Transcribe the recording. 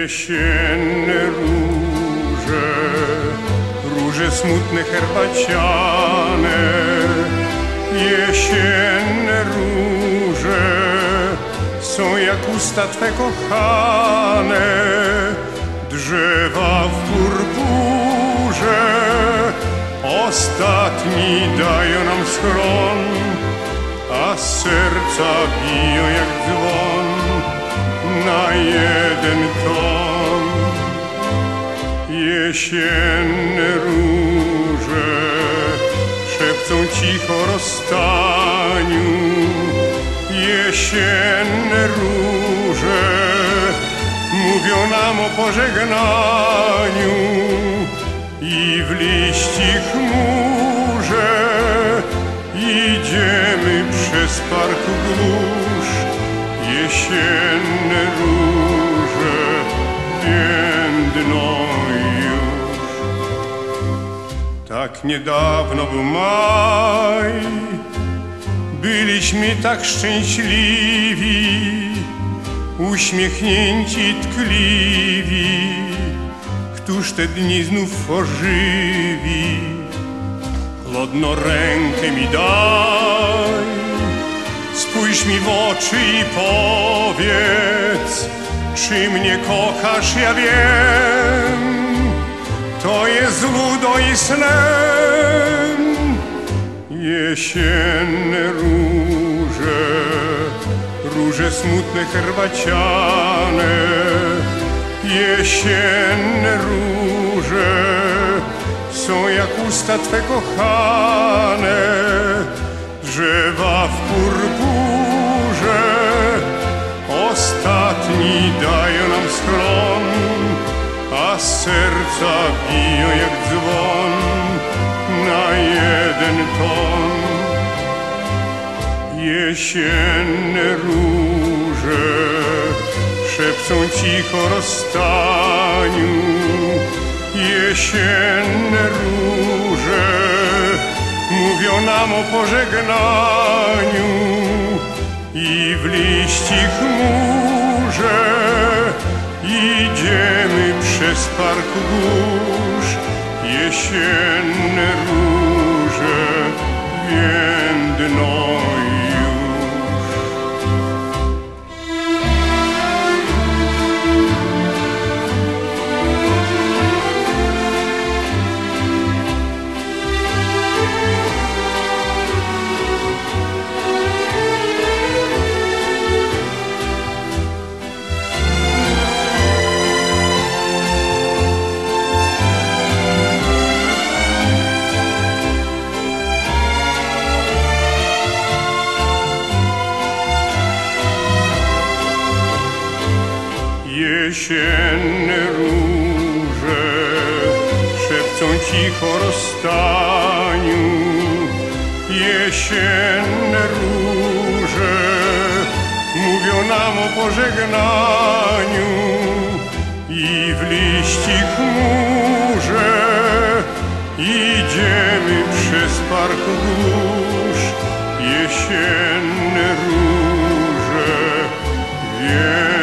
Jesienne róże, róże smutne herbaciane, jesienne róże są jak usta Twe kochane, drzewa w purpurze, ostatni dają nam schron, a serca biją jak dzwon na jeden ton. Jesienne róże szepcą cicho rozstaniu, jesienne róże mówią nam o pożegnaniu i w liści chmurze idziemy przez park głusz. Jesienne róże więdną już. Tak niedawno był maj, byliśmy tak szczęśliwi, uśmiechnięci, tkliwi. Któż te dni znów ożywi? Chłodno rękę mi daj, spójrz mi w oczy i powiedz, czy mnie kochasz, ja wiem. To jest ludo i snem. Jesienne róże, róże smutne herbaciane, jesienne róże są jak usta Twe kochane, drzewa w purpurze, ostatni dają nam schron, a serca biją jak dzwon na jeden ton. Jesienne róże szepcą cicho rozstaniu, jesienne róże mówią nam o pożegnaniu i w liści chmurze idziemy przez park głusz. Jesienne róże więdną już. Jesienne róże szepcą cicho rozstaniu, jesienne róże mówią nam o pożegnaniu i w liści chmurze idziemy przez park głusz. Jesienne róże